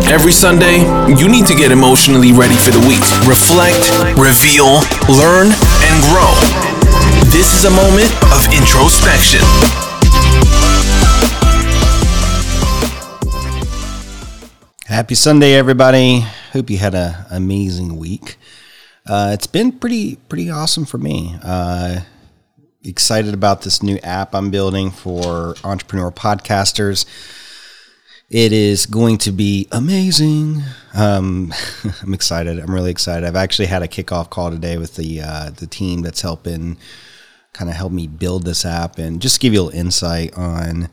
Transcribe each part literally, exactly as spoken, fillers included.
Every Sunday, you need to get emotionally ready for the week. Reflect, reveal, learn, and grow. This is a moment of introspection. Happy Sunday, everybody. Hope you had an amazing week. Uh, it's been pretty pretty awesome for me. Uh, excited about this new app I'm building for entrepreneur podcasters. It is going to be amazing. Um, I'm excited. I'm really excited. I've actually had a kickoff call today with the uh, the team that's helping kind of help me build this app, and just give you a little insight on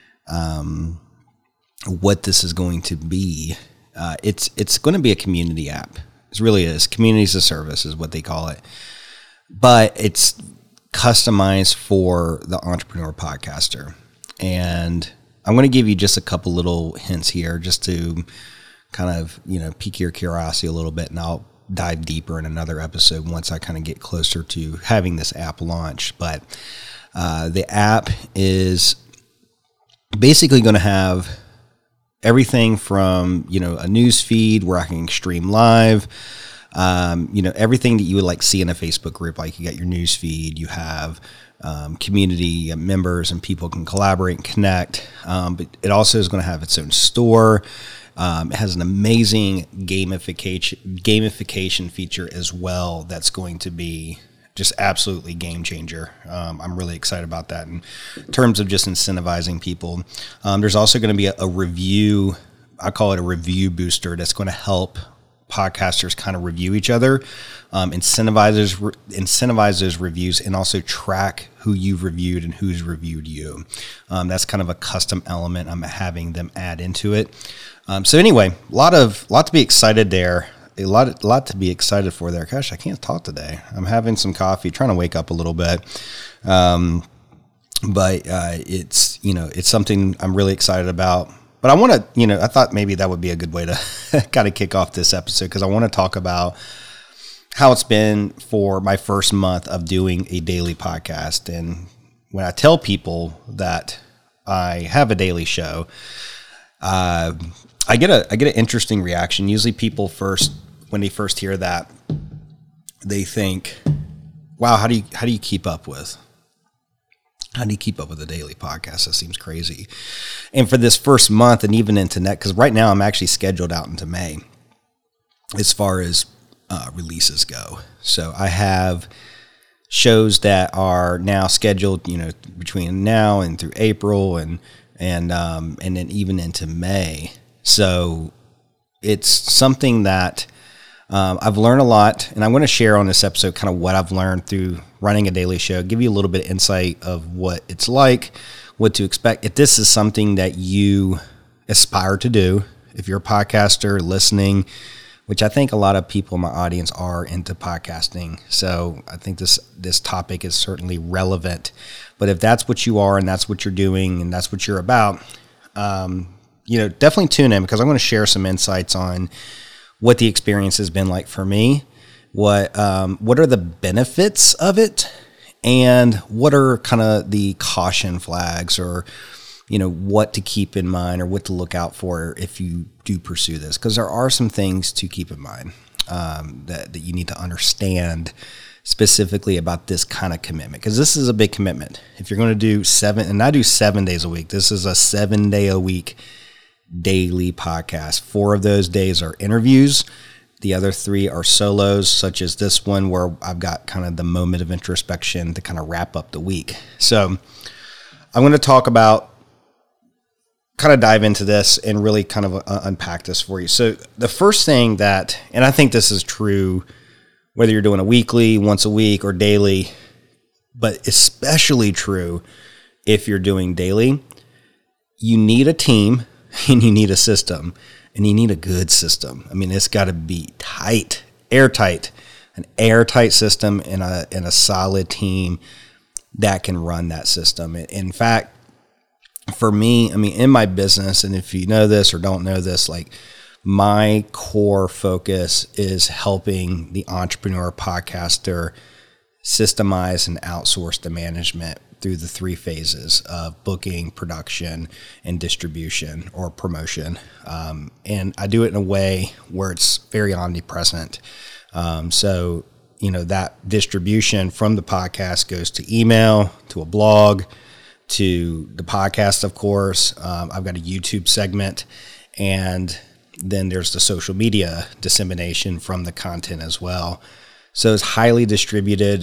um, what this is going to be. Uh, it's it's going to be a community app. It really is. Community as a service is what they call it. But it's customized for the entrepreneur podcaster. And I'm going to give you just a couple little hints here just to kind of, you know, pique your curiosity a little bit, and I'll dive deeper in another episode once I kind of get closer to having this app launched. But uh, the app is basically going to have everything from, you know, a news feed where I can stream live, um, you know, everything that you would like see in a Facebook group. Like you got your news feed, you have Um, community members, and people can collaborate and connect. Um, but it also is going to have its own store. Um, it has an amazing gamification gamification feature as well. That's going to be just absolutely game changer. Um, I'm really excited about that in terms of just incentivizing people. Um, there's also going to be a, a review. I call it a review booster that's going to help podcasters kind of review each other, um, incentivizes re- incentivize those reviews, and also track who you've reviewed and who's reviewed you. Um, that's kind of a custom element I'm having them add into it. Um, so anyway, a lot of lot to be excited there. A lot, a lot to be excited for there. Gosh, I can't talk today. I'm having some coffee, trying to wake up a little bit. Um, but uh, it's you know it's something I'm really excited about. But I want to, you know, I thought maybe that would be a good way to kind of kick off this episode, because I want to talk about how it's been for my first month of doing a daily podcast. And when I tell people that I have a daily show, uh, I get a I get an interesting reaction. Usually, people first when they first hear that, they think, "Wow, how do you how do you keep up with?" How do you keep up with a daily podcast? That seems crazy. And for this first month, and even into next, because right now I'm actually scheduled out into May as far as uh, releases go. So I have shows that are now scheduled, you know, between now and through April, and and um, and then even into May. So it's something that um, I've learned a lot, and I'm going to share on this episode kind of what I've learned through running a daily show, give you a little bit of insight of what it's like, what to expect. If this is something that you aspire to do, if you're a podcaster listening, which I think a lot of people in my audience are into podcasting. So I think this, this topic is certainly relevant. But if that's what you are, and that's what you're doing, and that's what you're about, um, you know, definitely tune in, because I'm going to share some insights on what the experience has been like for me. What um, what are the benefits of it, and what are kind of the caution flags, or you know what to keep in mind, or what to look out for if you do pursue this? Because there are some things to keep in mind um, that that you need to understand specifically about this kind of commitment, because this is a big commitment. If you're going to do seven, and I do seven days a week, this is a seven day a week daily podcast. Four of those days are interviews. The other three are solos, such as this one, where I've got kind of the moment of introspection to kind of wrap up the week. So I'm going to talk about, kind of dive into this and really kind of uh, unpack this for you. So the first thing that, and I think this is true whether you're doing a weekly, once a week, or daily, but especially true if you're doing daily, you need a team and you need a system. And you need a good system. I mean, it's got to be tight, airtight, an airtight system, and a and a solid team that can run that system. In fact, for me, I mean, in my business, and if you know this or don't know this, like my core focus is helping the entrepreneur podcaster systemize and outsource the management through the three phases of booking, production, and distribution or promotion. Um, and I do it in a way where it's very omnipresent. Um, so, you know, that distribution from the podcast goes to email, to a blog, to the podcast, of course. Um, I've got a YouTube segment, and then there's the social media dissemination from the content as well. So it's highly distributed,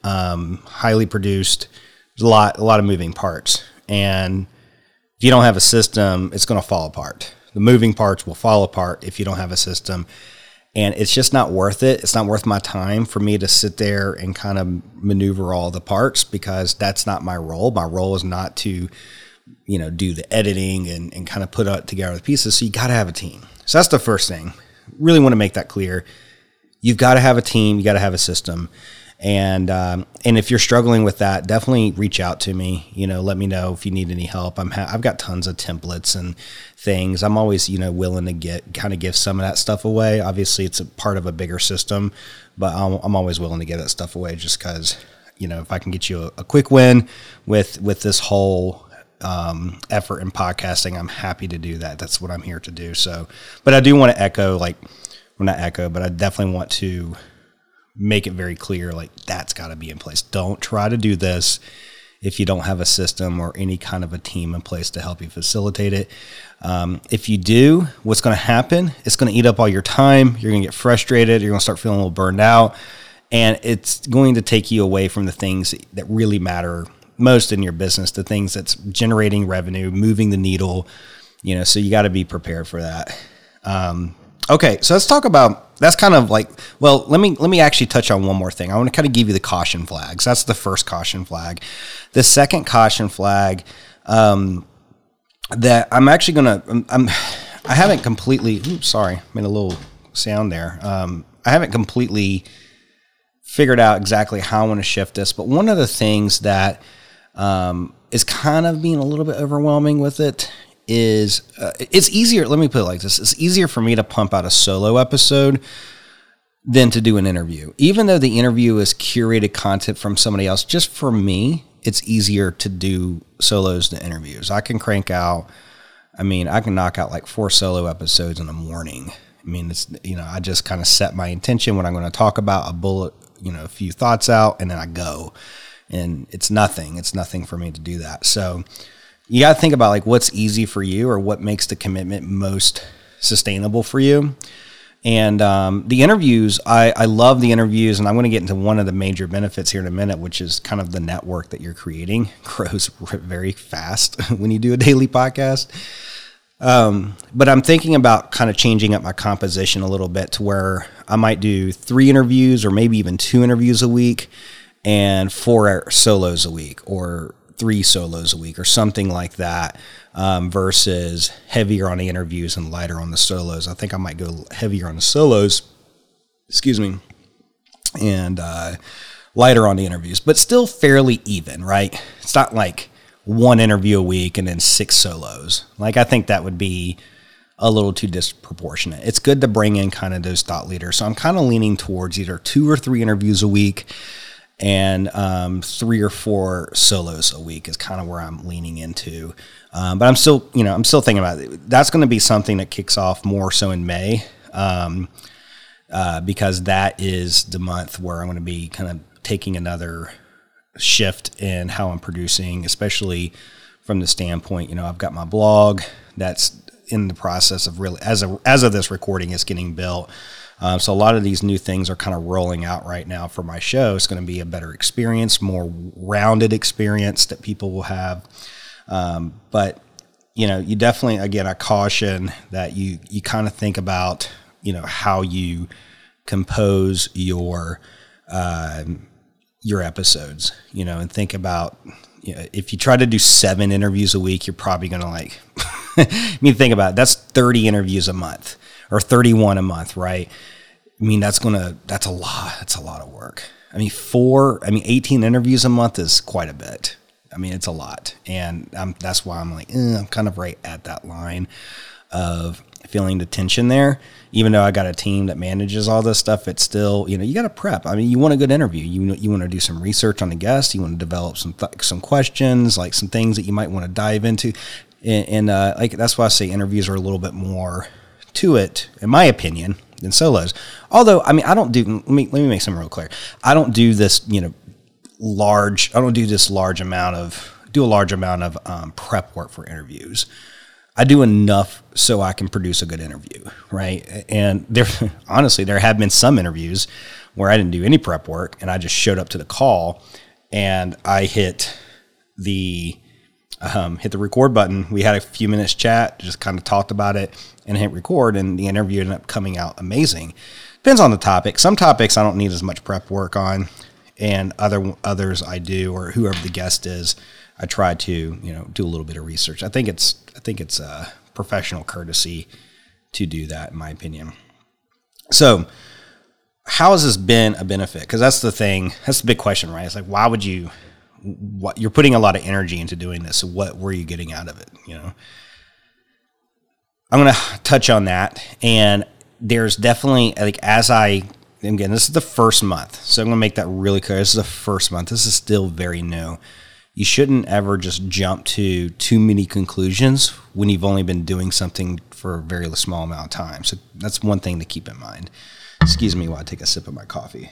um, highly produced. There's a lot, a lot of moving parts. And if you don't have a system, it's going to fall apart. The moving parts will fall apart if you don't have a system. And it's just not worth it. It's not worth my time for me to sit there and kind of maneuver all the parts, because that's not my role. My role is not to, you know, do the editing and, and kind of put out together the pieces. So you got to have a team. So that's the first thing. Really want to make that clear. You've got to have a team. You got to have a system. And um, and if you're struggling with that, definitely reach out to me. You know, let me know if you need any help. I'm ha- I've got tons of templates and things. I'm always, you know, willing to get kind of give some of that stuff away. Obviously, it's a part of a bigger system, but I'm, I'm always willing to give that stuff away just because, you know, if I can get you a, a quick win with with this whole um, effort in podcasting, I'm happy to do that. That's what I'm here to do. So, but I do want to echo, like, well, not echo, but I definitely want to make it very clear, like, that's got to be in place. Don't try to do this if you don't have a system or any kind of a team in place to help you facilitate it. Um, if you do, what's going to happen, it's going to eat up all your time. You're going to get frustrated. You're going to start feeling a little burned out. And it's going to take you away from the things that really matter most in your business, the things that's generating revenue, moving the needle, you know, so you got to be prepared for that. Um, okay. So let's talk about, that's kind of like, well, let me, let me actually touch on one more thing. I want to kind of give you the caution flags. That's the first caution flag. The second caution flag, um, that I'm actually going to, I'm, I'm, I haven't completely, oops, sorry, made a little sound there. Um, I haven't completely figured out exactly how I want to shift this, but one of the things that, um, is kind of being a little bit overwhelming with it is uh, it's easier. Let me put it like this. It's easier for me to pump out a solo episode than to do an interview. Even though the interview is curated content from somebody else, just for me, it's easier to do solos than interviews. I can crank out, I mean, I can knock out like four solo episodes in the morning. I mean, it's, you know, I just kind of set my intention, what I'm going to talk about, a bullet, you know, a few thoughts out, and then I go. And it's nothing. It's nothing for me to do that. So you got to think about like what's easy for you or what makes the commitment most sustainable for you. And um, the interviews, I, I love the interviews, and I'm going to get into one of the major benefits here in a minute, which is kind of the network that you're creating grows very fast when you do a daily podcast. Um, but I'm thinking about kind of changing up my composition a little bit to where I might do three interviews or maybe even two interviews a week and four solos a week, or three solos a week or something like that, um, versus heavier on the interviews and lighter on the solos. I think I might go heavier on the solos, excuse me, and uh, lighter on the interviews, but still fairly even, right? It's not like one interview a week and then six solos. Like, I think that would be a little too disproportionate. It's good to bring in kind of those thought leaders. So I'm kind of leaning towards either two or three interviews a week and um, three or four solos a week is kind of where I'm leaning into. Um, but I'm still, you know, I'm still thinking about it. That's going to be something that kicks off more so in May, um, uh, because that is the month where I'm going to be kind of taking another shift in how I'm producing, especially from the standpoint, you know, I've got my blog that's in the process of really, as a, as of this recording, it's getting built. Uh, so a lot of these new things are kind of rolling out right now for my show. It's going to be a better experience, more rounded experience that people will have. Um, but, you know, you definitely, again, I caution that you, you kind of think about, you know, how you compose your, uh, your episodes, you know, and think about, you know, if you try to do seven interviews a week, you're probably going to like, I mean, think about it. That's thirty interviews a month or thirty-one a month, right? I mean, that's going to, that's a lot. That's a lot of work. I mean, four, I mean, eighteen interviews a month is quite a bit. I mean, it's a lot. And I'm, that's why I'm like, eh, I'm kind of right at that line. of feeling the tension there. Even though I got a team that manages all this stuff, it's still, you know, you got to prep. I mean, you want a good interview. You you want to do some research on the guest. You want to develop some th- some questions, like some things that you might want to dive into. And, and uh, like that's why I say interviews are a little bit more to it, in my opinion, than solos. Although, I mean, I don't do. Let me let me make something real clear. I don't do this, you know, large. I don't do this large amount of do a large amount of um, prep work for interviews. I do enough so I can produce a good interview, right? And there, honestly, there have been some interviews where I didn't do any prep work and I just showed up to the call and I hit the um, hit the record button. We had a few minutes chat, just kind of talked about it and hit record, and the interview ended up coming out amazing. Depends on the topic. Some topics I don't need as much prep work on, and other others I do, or whoever the guest is, I try to, you know, do a little bit of research. I think it's I think it's a professional courtesy to do that, in my opinion. So, how has this been a benefit? Because that's the thing. That's the big question, right? It's like, why would you? What you're putting a lot of energy into doing this. So what were you getting out of it? You know, I'm going to touch on that, and there's definitely, like, as I again, this is the first month, so I'm going to make that really clear. This is the first month. This is still very new. You shouldn't ever just jump to too many conclusions when you've only been doing something for a very small amount of time. So that's one thing to keep in mind. Excuse me while I take a sip of my coffee.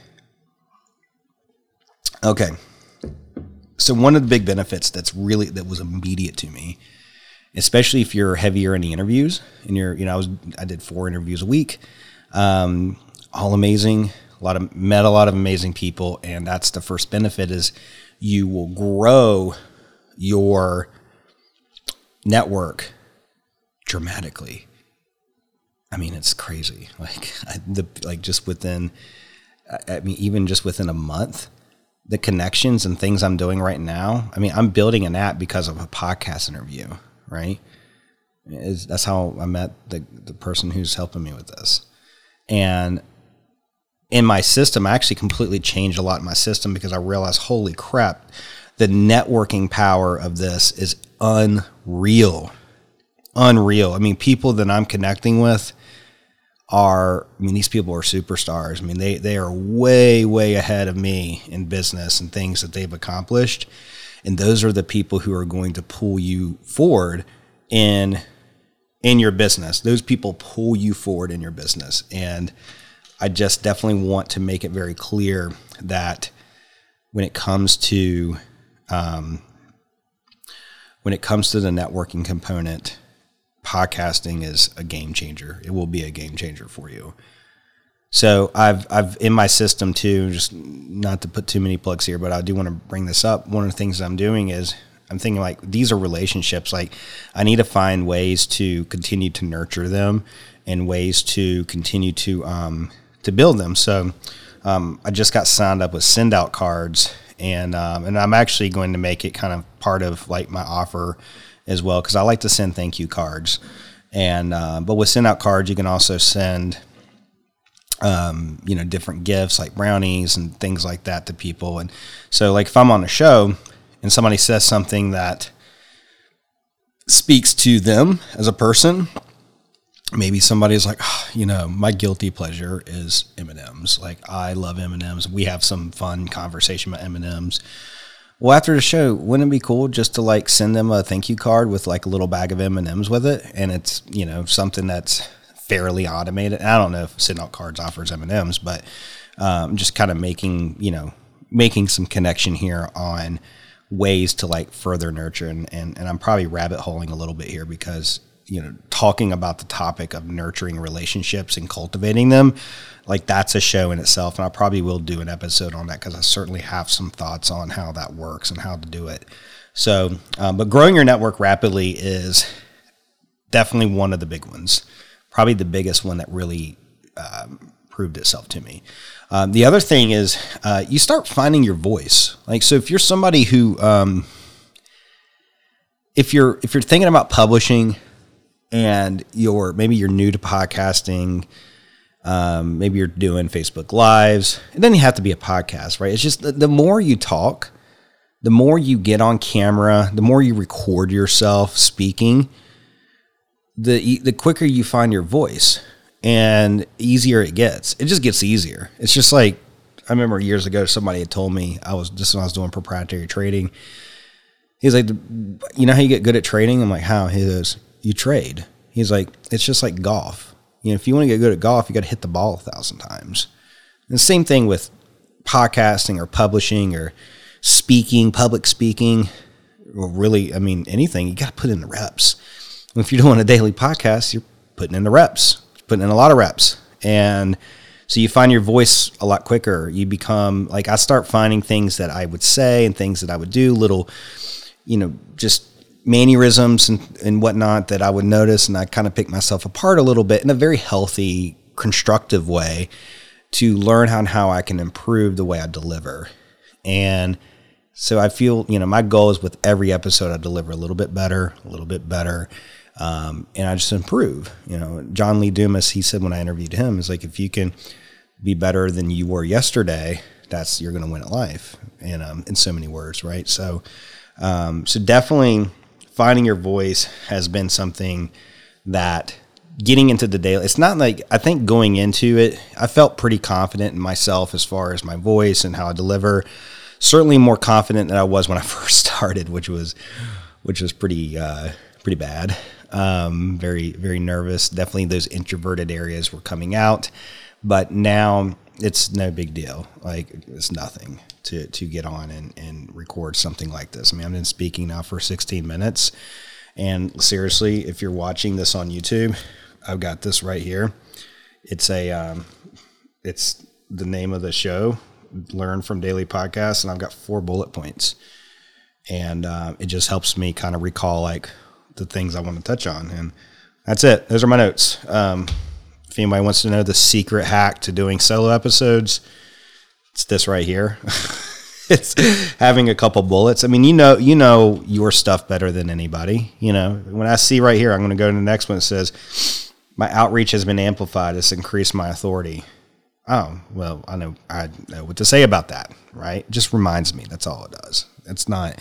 Okay. So one of the big benefits that's really, that was immediate to me, especially if you're heavier in the interviews and you're, you know, I was, I did four interviews a week, um, all amazing, a lot of, met a lot of amazing people. And that's the first benefit is, you will grow your network dramatically. I mean, it's crazy. Like, I, the like just within, I mean, even just within a month, the connections and things I'm doing right now. I mean, I'm building an app because of a podcast interview, right? It's, that's how I met the the person who's helping me with this, and in my system, I actually completely changed a lot in my system because I realized, holy crap, the networking power of this is unreal. Unreal. I mean, people that I'm connecting with are, I mean, these people are superstars. I mean, they, they are way, way ahead of me in business and things that they've accomplished. And those are the people who are going to pull you forward in, in your business. Those people pull you forward in your business. And I just definitely want to make it very clear that when it comes to um, when it comes to the networking component, podcasting is a game changer. It will be a game changer for you. So I've I've in my system too, just not to put too many plugs here, but I do want to bring this up. One of the things I'm doing is I'm thinking like these are relationships. Like I need to find ways to continue to nurture them and ways to continue to um, to build them. So um, I just got signed up with Send Out Cards, and um, and I'm actually going to make it kind of part of like my offer as well, because I like to send thank you cards. And uh, but with Send Out Cards, you can also send um, you know different gifts like brownies and things like that to people. And so like if I'm on a show and somebody says something that speaks to them as a person, maybe somebody's like, oh, you know, my guilty pleasure is M and M's. Like, I love M and M's. We have some fun conversation about M and M's. Well, after the show, wouldn't it be cool just to like send them a thank you card with like a little bag of M and M's with it? And it's, you know, something that's fairly automated. And I don't know if Send Out Cards offers M and M's, but um, just kind of making, you know, making some connection here on ways to like further nurture. And, and, and I'm probably rabbit holing a little bit here because, you know, talking about the topic of nurturing relationships and cultivating them, like that's a show in itself. And I probably will do an episode on that because I certainly have some thoughts on how that works and how to do it. So, um, but growing your network rapidly is definitely one of the big ones, probably the biggest one that really um, proved itself to me. Um, the other thing is uh, you start finding your voice. Like, so if you're somebody who, um, if you're, if you're thinking about publishing, and you're maybe you're new to podcasting, um, maybe you're doing Facebook Lives. It doesn't have to be a podcast, right? It's just the, the more you talk, the more you get on camera, the more you record yourself speaking, the the quicker you find your voice and easier it gets. It just gets easier. It's just like, I remember years ago, somebody had told me, I was just when I was doing proprietary trading, he's like, you know how you get good at trading? I'm like, how? He goes, you trade. He's like, it's just like golf. You know, if you want to get good at golf, you got to hit the ball a thousand times. And the same thing with podcasting or publishing or speaking, public speaking, or really, I mean, anything, you got to put in the reps. If you're doing a daily podcast, you're putting in the reps, putting in a lot of reps. And so you find your voice a lot quicker. You become, like, I start finding things that I would say and things that I would do, little, you know, just mannerisms and, and whatnot that I would notice. And I kind of pick myself apart a little bit in a very healthy, constructive way to learn how and how I can improve the way I deliver. And so I feel, you know, my goal is with every episode I deliver a little bit better, a little bit better. Um, and I just improve. You know, John Lee Dumas, he said when I interviewed him, is like, if you can be better than you were yesterday, that's, you're going to win at life. And, um, in so many words, right? So, um, so definitely finding your voice has been something that getting into the daily, it's not like, I think going into it, I felt pretty confident in myself as far as my voice and how I deliver. Certainly more confident than I was when I first started, which was, which was pretty, uh, pretty bad. Um, very, very nervous. Definitely those introverted areas were coming out, but now it's no big deal. Like, it's nothing to, to get on and, and record something like this. I mean, I've been speaking now for sixteen minutes, and seriously, if you're watching this on YouTube, I've got this right here. It's a, um, it's the name of the show, Learn from Daily Podcasts. And I've got four bullet points, and, uh, it just helps me kind of recall like the things I want to touch on. And that's it. Those are my notes. Um, if anybody wants to know the secret hack to doing solo episodes, it's this right here. It's having a couple bullets. I mean, you know, you know your stuff better than anybody. You know, when I see right here, I'm going to go to the next one. It says, my outreach has been amplified. It's increased my authority. Oh, well, I know, I know what to say about that, right? It just reminds me. That's all it does. It's not,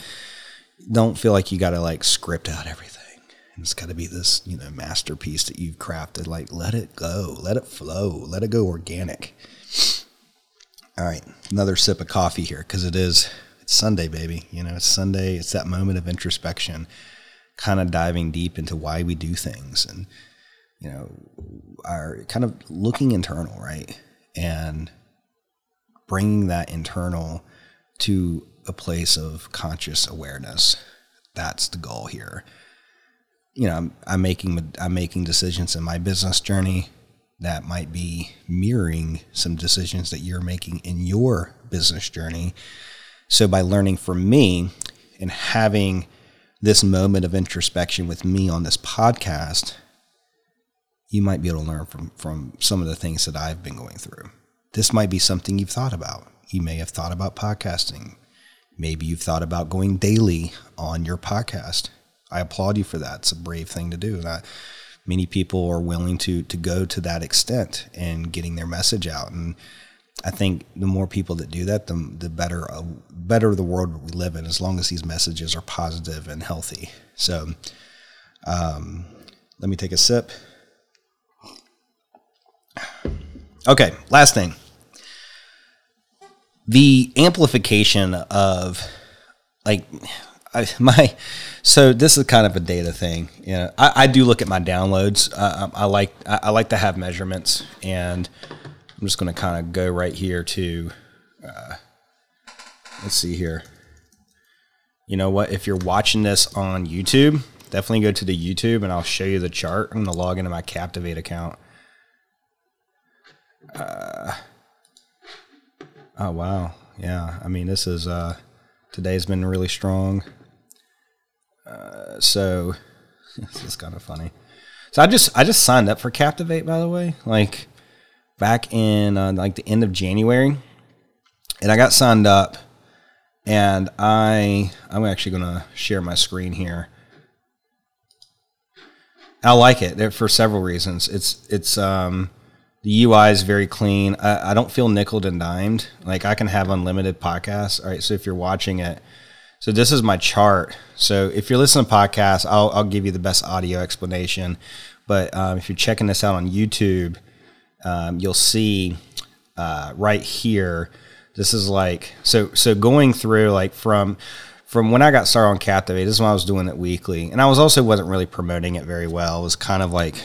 don't feel like you got to like script out everything. It's got to be this, you know, masterpiece that you've crafted. Like, let it go, let it flow, let it go organic. All right, another sip of coffee here, because it is, it's Sunday, baby. You know, it's Sunday. It's that moment of introspection, kind of diving deep into why we do things, and, you know, are kind of looking internal, right? And bringing that internal to a place of conscious awareness. That's the goal here. You know, I'm, I'm making I'm making decisions in my business journey that might be mirroring some decisions that you're making in your business journey. So by learning from me and having this moment of introspection with me on this podcast, you might be able to learn from, from some of the things that I've been going through. This might be something you've thought about. You may have thought about podcasting. Maybe you've thought about going daily on your podcast. I applaud you for that. It's a brave thing to do. Not many people are willing to to go to that extent and getting their message out. And I think the more people that do that, the, the better uh, better the world we live in, as long as these messages are positive and healthy. So um, let me take a sip. Okay, last thing. The amplification of, like, I, my, so this is kind of a data thing. You know, I, I do look at my downloads. Uh, I, I like, I, I like to have measurements, and I'm just going to kind of go right here to, uh, let's see here. You know what? If you're watching this on YouTube, definitely go to the YouTube, and I'll show you the chart. I'm going to log into my Captivate account. Uh, oh, wow. Yeah. I mean, this is, uh, today's been really strong. Uh, so this is kind of funny. So I just, I just signed up for Captivate, by the way, like back in, uh, like the end of January, and I got signed up, and I, I'm actually going to share my screen here. I like it there for several reasons. It's, it's, um, the U I is very clean. I, I don't feel nickeled and dimed. Like, I can have unlimited podcasts. All right, so if you're watching it, So this is my chart. So if you're listening to podcasts, I'll, I'll give you the best audio explanation. But um, if you're checking this out on YouTube, um, you'll see uh, right here, this is like, so so going through like from from when I got started on Captivate, this is when I was doing it weekly. And I was also wasn't really promoting it very well. It was kind of like,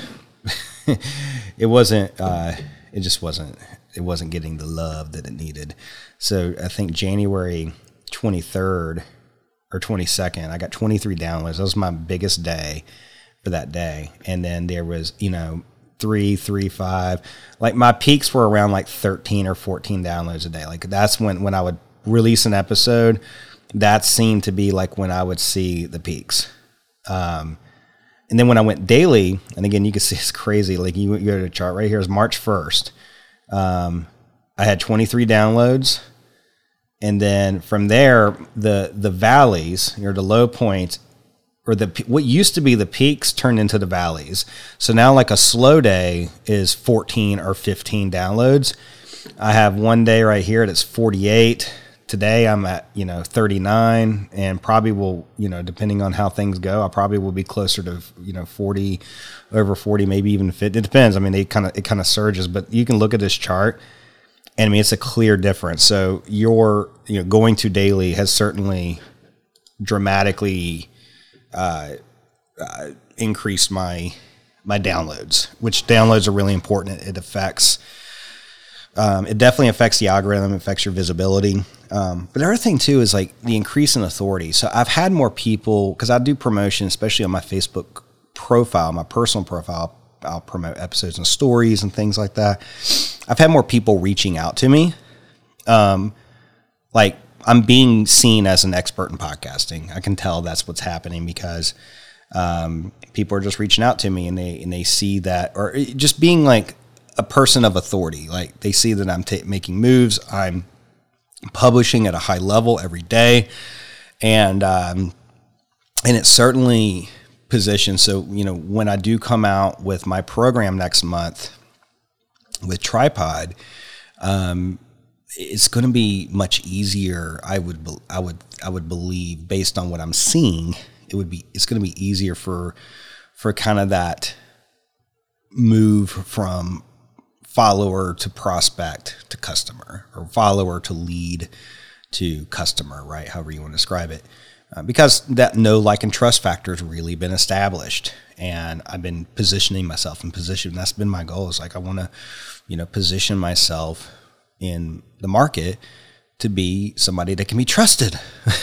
it wasn't, uh, it just wasn't, it wasn't getting the love that it needed. So I think January twenty-third or twenty-second, I got twenty-three downloads. That was my biggest day for that day. And then there was, you know, three, three, five, like my peaks were around like thirteen or fourteen downloads a day. Like that's when, when I would release an episode, that seemed to be like when I would see the peaks. Um, and then when I went daily, and again, you can see it's crazy. Like you, you go to the chart right here is March first. Um, I had twenty-three downloads. And then from there, the the valleys, or the low points, or the what used to be the peaks turned into the valleys. So now like a slow day is fourteen or fifteen downloads. I have one day right here that's forty-eight. Today I'm at, you know, thirty-nine, and probably will, you know, depending on how things go, I probably will be closer to, you know, forty, over forty, maybe even fifty. It depends. I mean, they kind of it kind of surges, but you can look at this chart. And I mean, it's a clear difference. So your, you know, going to daily has certainly dramatically uh, uh, increased my my downloads, which downloads are really important. It, it affects, um, it definitely affects the algorithm, it affects your visibility. Um, but the other thing too is like the increase in authority. So I've had more people, because I do promotion, especially on my Facebook profile, my personal profile. I'll promote episodes and stories and things like that. I've had more people reaching out to me. Um, like I'm being seen as an expert in podcasting. I can tell that's what's happening because um, people are just reaching out to me and they and they see that, or just being like a person of authority. Like they see that I'm t- making moves. I'm publishing at a high level every day, and um, and it's certainly position. So, you know, when I do come out with my program next month with Tripod, um, it's going to be much easier. I would, I would, I would believe, based on what I'm seeing, it would be, it's going to be easier for, for kind of that move from follower to prospect to customer, or follower to lead to customer, right? However you want to describe it. Uh, because that know, like, and trust factor has really been established, and I've been positioning myself in position. That's been my goal. Is like I want to, you know, position myself in the market to be somebody that can be trusted.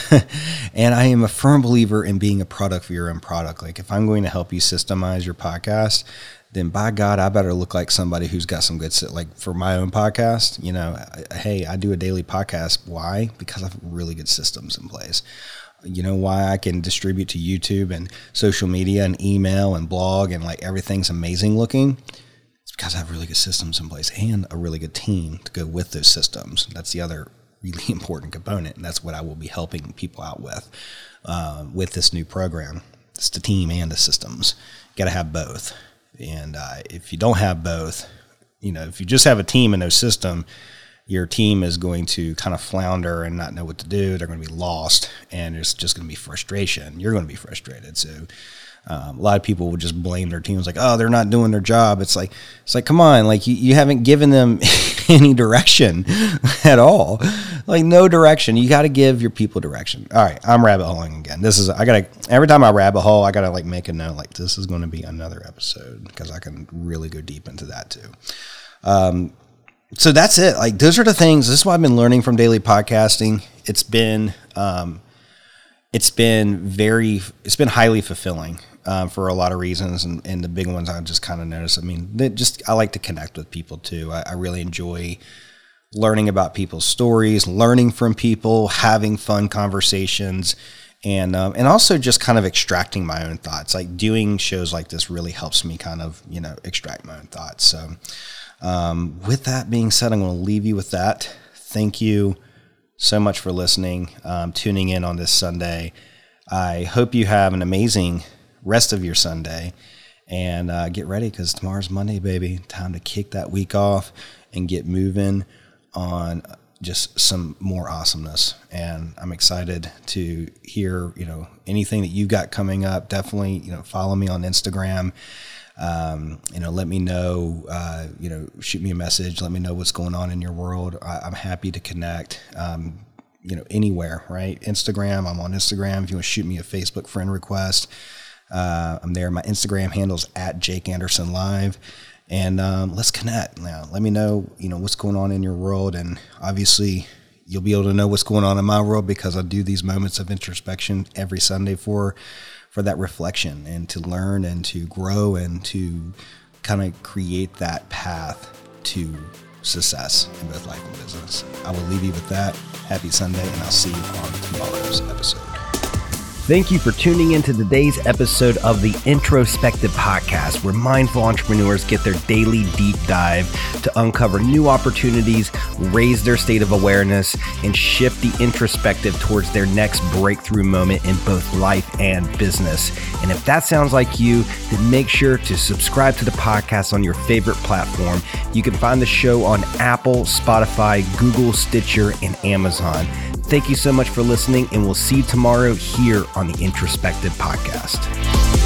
And I am a firm believer in being a product for your own product. Like if I'm going to help you systemize your podcast, then by God, I better look like somebody who's got some good, like for my own podcast, you know, I, hey, I do a daily podcast. Why? Because I have really good systems in place. You know why I can distribute to YouTube and social media and email and blog and like everything's amazing looking? It's because I have really good systems in place and a really good team to go with those systems. That's the other really important component, and that's what I will be helping people out with uh, with this new program. It's the team and the systems. You got to have both. And uh, if you don't have both, you know, if you just have a team and no system, your team is going to kind of flounder and not know what to do. They're going to be lost, and there's just going to be frustration. You're going to be frustrated. So um, a lot of people will just blame their teams, like, oh, they're not doing their job. It's like, it's like, come on, like you, you haven't given them any direction at all. Like no direction. You got to give your people direction. All right, I'm rabbit holing again. This is I gotta every time I rabbit hole, I gotta like make a note like this is going to be another episode because I can really go deep into that too. Um, So that's it. Like, those are the things. This is what I've been learning from daily podcasting. It's been, um, it's been very, it's been highly fulfilling um, for a lot of reasons. And, and the big ones I just kind of noticed. I mean, they just, I like to connect with people too. I, I really enjoy learning about people's stories, learning from people, having fun conversations, and, um, and also just kind of extracting my own thoughts. Like doing shows like this really helps me kind of, you know, extract my own thoughts. So, Um, with that being said, I'm going to leave you with that. Thank you so much for listening, um, tuning in on this Sunday. I hope you have an amazing rest of your Sunday, and uh, get ready because tomorrow's Monday, baby. Time to kick that week off and get moving on just some more awesomeness. And I'm excited to hear, you know, anything that you've got coming up. Definitely, you know, follow me on Instagram. Um, you know, let me know, uh, you know, shoot me a message. Let me know what's going on in your world. I, I'm happy to connect, um, you know, anywhere, right? Instagram, I'm on Instagram. If you want to shoot me a Facebook friend request, uh, I'm there. My Instagram handle's at Jake Anderson Live. And um, let's connect now. Let me know, you know, what's going on in your world. And obviously, you'll be able to know what's going on in my world because I do these moments of introspection every Sunday for for that reflection and to learn and to grow and to kind of create that path to success in both life and business. I will leave you with that. Happy Sunday, and I'll see you on tomorrow's episode. Thank you for tuning into today's episode of the Introspective Podcast, where mindful entrepreneurs get their daily deep dive to uncover new opportunities, raise their state of awareness, and shift the introspective towards their next breakthrough moment in both life and business. And if that sounds like you, then make sure to subscribe to the podcast on your favorite platform. You can find the show on Apple, Spotify, Google, Stitcher, and Amazon. Thank you so much for listening, and we'll see you tomorrow here on the Introspective Podcast.